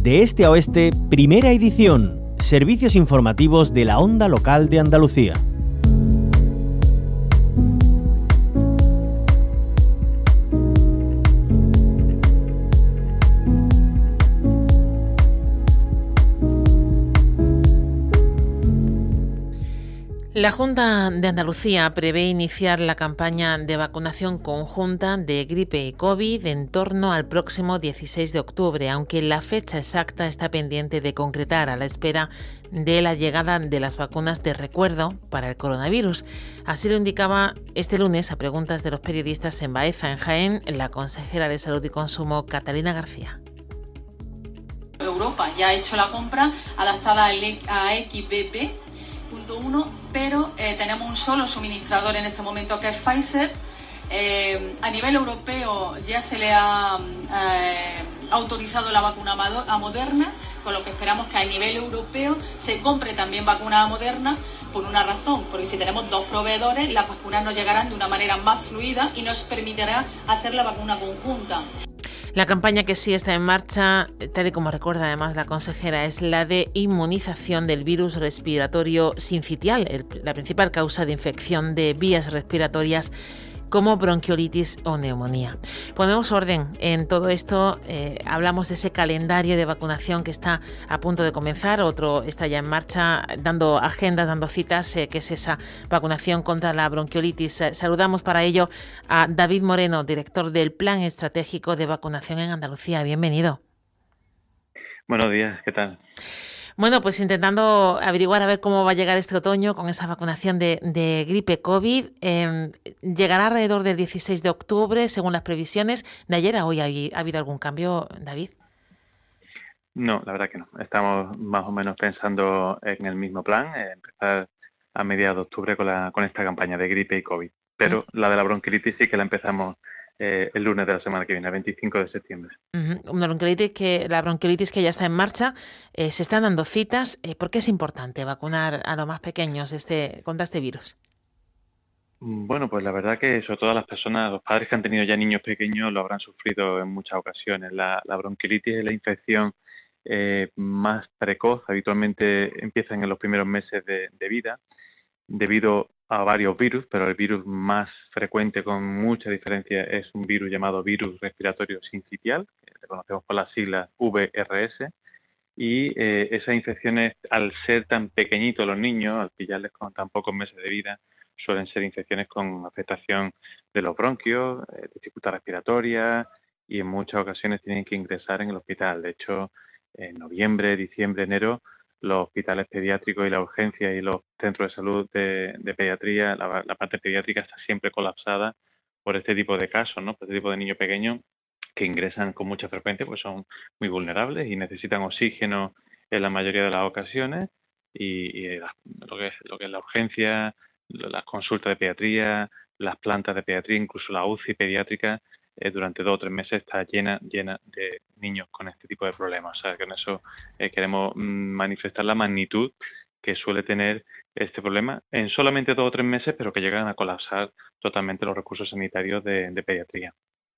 De este a oeste, primera edición. Servicios informativos de la Onda Local de Andalucía. La Junta de Andalucía prevé iniciar la campaña de vacunación conjunta de gripe y COVID en torno al próximo 16 de octubre, aunque la fecha exacta está pendiente de concretar a la espera de la llegada de las vacunas de recuerdo para el coronavirus. Así lo indicaba este lunes a preguntas de los periodistas en Baeza, en Jaén, la consejera de Salud y Consumo, Catalina García. Europa ya ha hecho la compra adaptada a XBB. Punto 1, pero tenemos un solo suministrador en este momento que es Pfizer. A nivel europeo ya se le ha autorizado la vacuna a Moderna, con lo que esperamos que a nivel europeo se compre también vacuna a Moderna, por una razón, porque si tenemos dos proveedores, las vacunas nos llegarán de una manera más fluida y nos permitirá hacer la vacuna conjunta. La campaña que sí está en marcha, tal y como recuerda además la consejera, es la de inmunización del virus respiratorio sincitial, la principal causa de infección de vías respiratorias como bronquiolitis o neumonía. Ponemos orden en todo esto, hablamos de ese calendario de vacunación que está a punto de comenzar, otro está ya en marcha, dando agendas, dando citas, que es esa vacunación contra la bronquiolitis. Saludamos para ello a David Moreno, director del Plan Estratégico de Vacunación en Andalucía. Bienvenido. Buenos días, ¿qué tal? Bueno, pues intentando averiguar a ver cómo va a llegar este otoño con esa vacunación de gripe COVID. Llegará alrededor del 16 de octubre, según las previsiones. ¿De ayer a hoy ha habido algún cambio, David? No, la verdad que no. Estamos más o menos pensando en el mismo plan, empezar a mediados de octubre con esta campaña de gripe y COVID. Pero la de la bronquiolitis sí que la empezamos el lunes de la semana que viene, el 25 de septiembre. La bronquiolitis que ya está en marcha, se están dando citas. ¿Por qué es importante vacunar a los más pequeños contra este virus? Bueno, pues la verdad que sobre todo las personas, los padres que han tenido ya niños pequeños lo habrán sufrido en muchas ocasiones. La bronquiolitis es la infección más precoz, habitualmente empiezan en los primeros meses de vida, debido a varios virus, pero el virus más frecuente con mucha diferencia es un virus llamado virus respiratorio sincitial, que le conocemos por las siglas VRS, y esas infecciones, al ser tan pequeñitos los niños, al pillarles con tan pocos meses de vida, suelen ser infecciones con afectación de los bronquios, dificultad respiratoria, y en muchas ocasiones tienen que ingresar en el hospital. De hecho, en noviembre, diciembre, enero, los hospitales pediátricos y la urgencia y los centros de salud de pediatría, la parte pediátrica está siempre colapsada por este tipo de casos, ¿no? Por este tipo de niños pequeños que ingresan con mucha frecuencia, pues son muy vulnerables y necesitan oxígeno en la mayoría de las ocasiones, y lo que es la urgencia, las consultas de pediatría, las plantas de pediatría, incluso la UCI pediátrica, durante 2 o 3 meses está llena de niños con este tipo de problemas. O sea, que en eso queremos manifestar la magnitud que suele tener este problema en solamente 2 o 3 meses, pero que llegan a colapsar totalmente los recursos sanitarios de pediatría.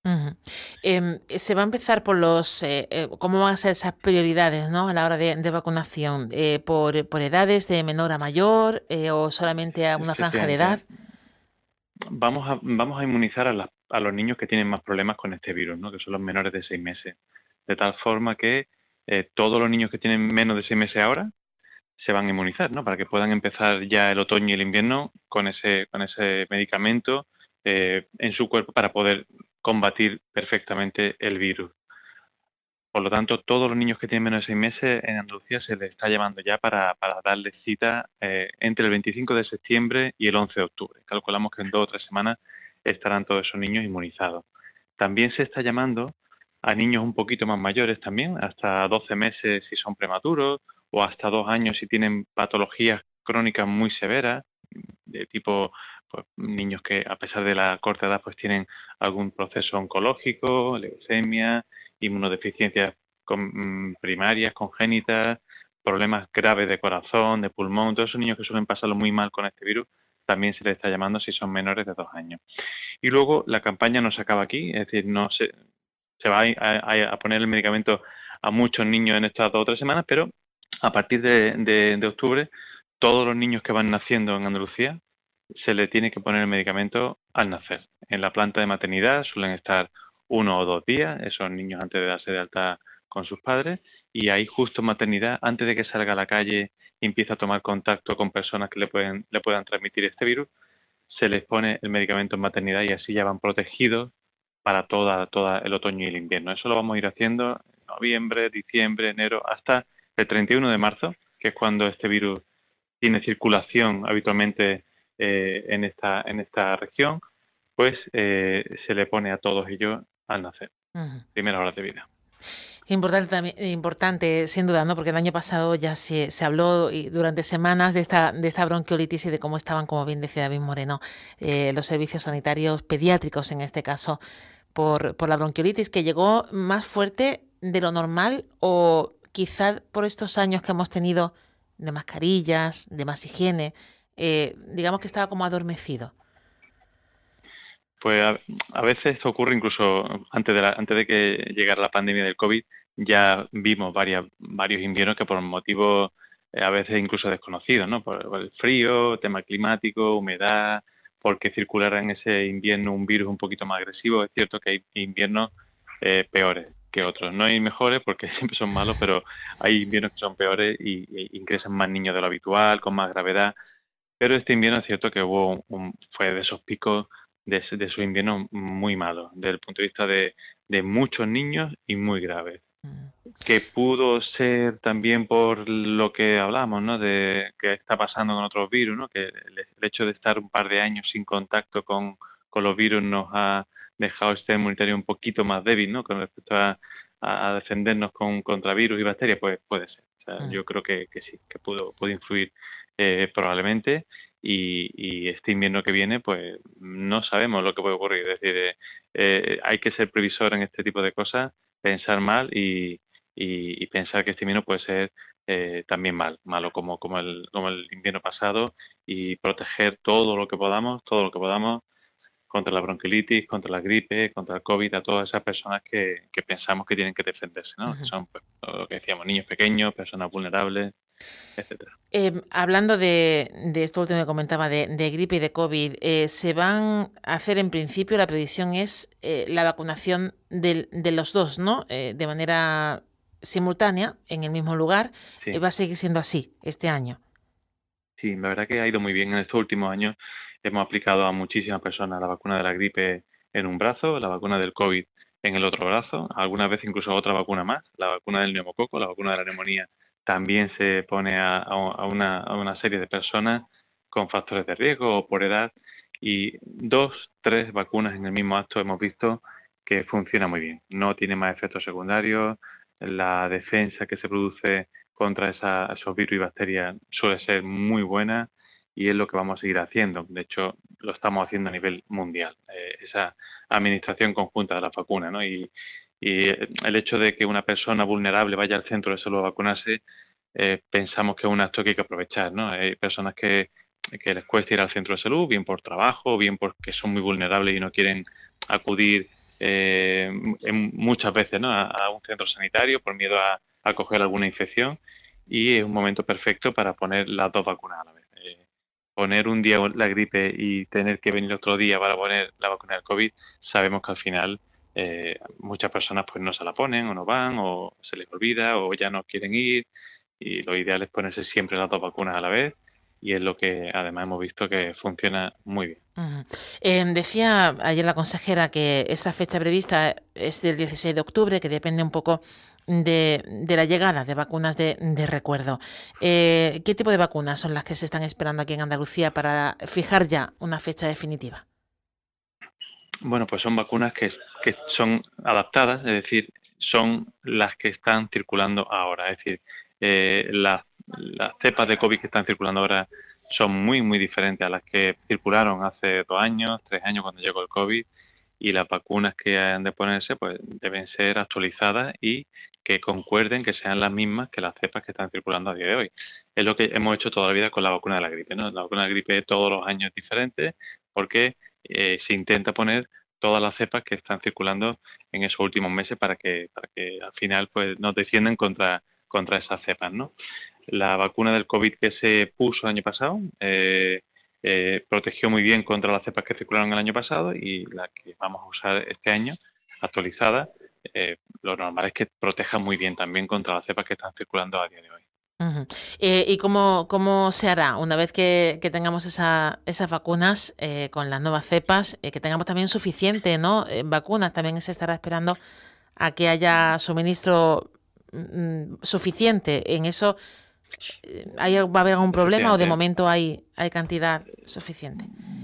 Se va a empezar por cómo van a ser esas prioridades, ¿no?, a la hora de vacunación, por edades, de menor a mayor, o solamente a una franja de edad. Vamos a inmunizar a los niños que tienen más problemas con este virus, ¿no?, que son los menores de 6 meses. De tal forma que todos los niños que tienen menos de 6 meses ahora se van a inmunizar, ¿no?, para que puedan empezar ya el otoño y el invierno con ese medicamento en su cuerpo para poder combatir perfectamente el virus. Por lo tanto, todos los niños que tienen menos de 6 meses en Andalucía se les está llamando ya para darles cita entre el 25 de septiembre y el 11 de octubre. Calculamos que en 2 o 3 semanas estarán todos esos niños inmunizados. También se está llamando a niños un poquito más mayores también, hasta 12 meses si son prematuros, o hasta 2 años si tienen patologías crónicas muy severas, de tipo, pues, niños que a pesar de la corta edad pues tienen algún proceso oncológico, leucemia, inmunodeficiencias primarias, congénitas, problemas graves de corazón, de pulmón. Todos esos niños que suelen pasarlo muy mal con este virus también se les está llamando si son menores de 2 años. Y luego la campaña no se acaba aquí, es decir, no se va a poner el medicamento a muchos niños en estas 2 o 3 semanas, pero a partir de octubre, todos los niños que van naciendo en Andalucía se le tiene que poner el medicamento al nacer. En la planta de maternidad suelen estar 1 o 2 días, esos niños antes de darse de alta con sus padres, y ahí justo en maternidad, antes de que salga a la calle y empiece a tomar contacto con personas que le puedan transmitir este virus, se les pone el medicamento en maternidad y así ya van protegidos para toda el otoño y el invierno. Eso lo vamos a ir haciendo en noviembre, diciembre, enero, hasta el 31 de marzo, que es cuando este virus tiene circulación habitualmente en esta región, pues se le pone a todos ellos al nacer, primeras horas de vida. Importante, sin duda, ¿no? Porque el año pasado ya se habló durante semanas de esta bronquiolitis y de cómo estaban, como bien decía David Moreno, los servicios sanitarios pediátricos, en este caso, por la bronquiolitis, que llegó más fuerte de lo normal, o quizá por estos años que hemos tenido de mascarillas, de más higiene, digamos que estaba como adormecido. Pues a veces esto ocurre incluso antes de que llegara la pandemia del COVID, ya vimos varios inviernos que por motivos a veces incluso desconocidos, ¿no? Por el frío, tema climático, humedad, porque circulara en ese invierno un virus un poquito más agresivo. Es cierto que hay inviernos peores que otros. No hay mejores porque siempre son malos, pero hay inviernos que son peores y ingresan más niños de lo habitual, con más gravedad. Pero este invierno es cierto que fue de esos picos de su invierno muy malo, desde el punto de vista de muchos niños y muy graves. Que pudo ser también por lo que hablamos, ¿no? De que está pasando con otros virus, ¿no? Que el hecho de estar un par de años sin contacto con los virus nos ha dejado el sistema inmunitario un poquito más débil, ¿no? Con respecto a defendernos contra virus y bacterias, pues puede ser. O sea, yo creo que sí, que pudo influir probablemente. Y este invierno que viene, pues no sabemos lo que puede ocurrir. Es decir, hay que ser previsor en este tipo de cosas, pensar mal y pensar que este invierno puede ser también malo como el invierno pasado, y proteger todo lo que podamos contra la bronquiolitis, contra la gripe, contra el COVID, a todas esas personas que pensamos que tienen que defenderse, ¿no? Que son, pues, lo que decíamos, niños pequeños, personas vulnerables, etcétera. Hablando de esto último que comentaba, de gripe y de COVID, se van a hacer, en principio, la previsión es la vacunación de los dos, ¿no? De manera simultánea, en el mismo lugar. Sí. Va a seguir siendo así este año. Sí, la verdad que ha ido muy bien en estos últimos años. Hemos aplicado a muchísimas personas la vacuna de la gripe en un brazo, la vacuna del COVID en el otro brazo, algunas veces incluso otra vacuna más, la vacuna del neumococo, la vacuna de la neumonía. También se pone a una serie de personas con factores de riesgo o por edad, y 2, 3 vacunas en el mismo acto hemos visto que funciona muy bien. No tiene más efectos secundarios, la defensa que se produce contra esos virus y bacterias suele ser muy buena, y es lo que vamos a seguir haciendo. De hecho, lo estamos haciendo a nivel mundial, esa administración conjunta de la vacuna, ¿no? Y el hecho de que una persona vulnerable vaya al centro de salud a vacunarse, pensamos que es un acto que hay que aprovechar, ¿no? Hay personas que les cuesta ir al centro de salud, bien por trabajo, bien porque son muy vulnerables y no quieren acudir muchas veces, ¿no? a un centro sanitario por miedo a coger alguna infección, y es un momento perfecto para poner las dos vacunas a la vez. Poner un día la gripe y tener que venir otro día para poner la vacuna del COVID, sabemos que al final muchas personas pues no se la ponen, o no van, o se les olvida, o ya no quieren ir, y lo ideal es ponerse siempre las dos vacunas a la vez, y es lo que además hemos visto que funciona muy bien. Decía ayer la consejera que esa fecha prevista es del 16 de octubre, que depende un poco de la llegada de vacunas de recuerdo. ¿Qué tipo de vacunas son las que se están esperando aquí en Andalucía para fijar ya una fecha definitiva? Bueno, pues son vacunas que son adaptadas, es decir, son las que están circulando ahora. Es decir, las cepas de COVID que están circulando ahora son muy, muy diferentes a las que circularon hace 2 años, 3 años cuando llegó el COVID, y las vacunas que han de ponerse pues deben ser actualizadas y que concuerden, que sean las mismas que las cepas que están circulando a día de hoy. Es lo que hemos hecho toda la vida con la vacuna de la gripe, ¿no? La vacuna de la gripe todos los años es diferente porque se intenta poner todas las cepas que están circulando en esos últimos meses para que al final pues nos defiendan contra esas cepas, ¿no? La vacuna del COVID que se puso el año pasado protegió muy bien contra las cepas que circularon el año pasado, y la que vamos a usar este año, actualizada, lo normal es que proteja muy bien también contra las cepas que están circulando a día de hoy. Ujú. ¿Y cómo se hará una vez que tengamos esas vacunas con las nuevas cepas, que tengamos también suficiente, ¿no? Vacunas? También se estará esperando a que haya suministro suficiente. ¿En eso va a haber algún problema o de Efectivamente. momento hay cantidad suficiente?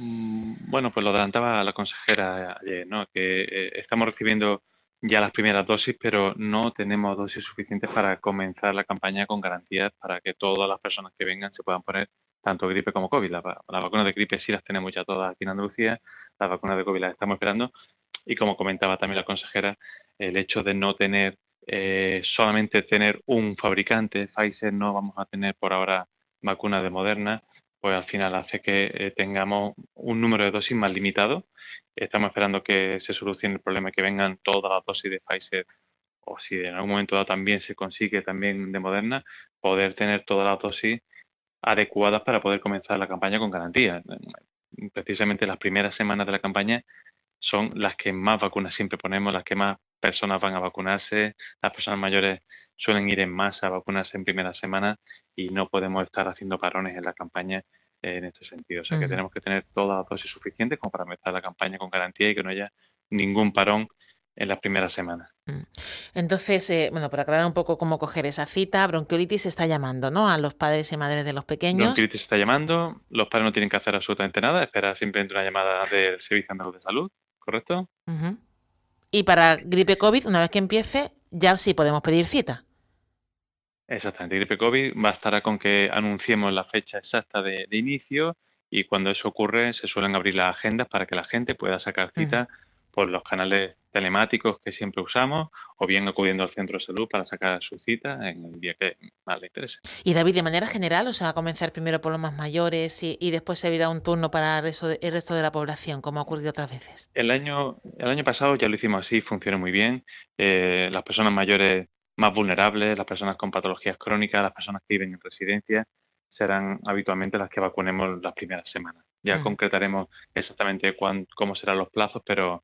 Bueno, pues lo adelantaba la consejera ayer, ¿no? Que estamos recibiendo ya las primeras dosis, pero no tenemos dosis suficientes para comenzar la campaña con garantías para que todas las personas que vengan se puedan poner tanto gripe como COVID. Las vacunas de gripe sí las tenemos ya todas aquí en Andalucía, las vacunas de COVID las estamos esperando, y como comentaba también la consejera, el hecho de no tener solamente tener un fabricante, Pfizer, no vamos a tener por ahora vacunas de Moderna, pues al final hace que tengamos un número de dosis más limitado. Estamos esperando que se solucione el problema, que vengan todas las dosis de Pfizer, o si en algún momento dado también se consigue también de Moderna, poder tener todas las dosis adecuadas para poder comenzar la campaña con garantía. Precisamente las primeras semanas de la campaña son las que más vacunas siempre ponemos, las que más personas van a vacunarse. Las personas mayores suelen ir en masa a vacunarse en primeras semanas, y no podemos estar haciendo parones en la campaña en este sentido. O sea que Ujú. tenemos que tener todas las dosis suficientes como para empezar la campaña con garantía y que no haya ningún parón en las primeras semanas. Mm. Entonces, bueno, para aclarar un poco cómo coger esa cita, Bronquiolitis está llamando, ¿no?, a los padres y madres de los pequeños. Bronquiolitis está llamando, los padres no tienen que hacer absolutamente nada, esperar simplemente una llamada del Servicio Andaluz de Salud, ¿correcto? Ujú. Y para gripe COVID, una vez que empiece, ya sí podemos pedir cita. Exactamente, gripe COVID bastará con que anunciemos la fecha exacta de inicio, y cuando eso ocurre se suelen abrir las agendas para que la gente pueda sacar Ujú. cita por los canales telemáticos que siempre usamos, o bien acudiendo al centro de salud para sacar su cita en el día que más le interese. Y David, de manera general, o sea, va a comenzar primero por los más mayores y después se abrirá un turno para el resto de la población, como ha ocurrido otras veces. El año pasado ya lo hicimos así, funcionó muy bien. Las personas mayores más vulnerables, las personas con patologías crónicas, las personas que viven en residencias, serán habitualmente las que vacunemos las primeras semanas. Ya Ujú. concretaremos exactamente cómo serán los plazos,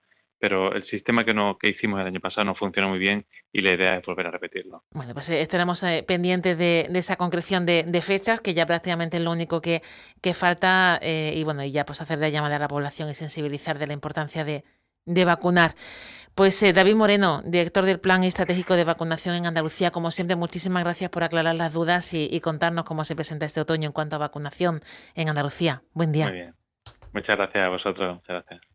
pero el sistema que hicimos el año pasado no funcionó muy bien, y la idea es volver a repetirlo. Bueno, pues estaremos pendientes de esa concreción de fechas, que ya prácticamente es lo único que falta, y bueno, y ya pues hacer la llamada a la población y sensibilizar de la importancia de vacunar. Pues David Moreno, director del Plan Estratégico de Vacunación en Andalucía, como siempre, muchísimas gracias por aclarar las dudas y contarnos cómo se presenta este otoño en cuanto a vacunación en Andalucía. Buen Muy día. bien. Muchas gracias a vosotros. Muchas gracias.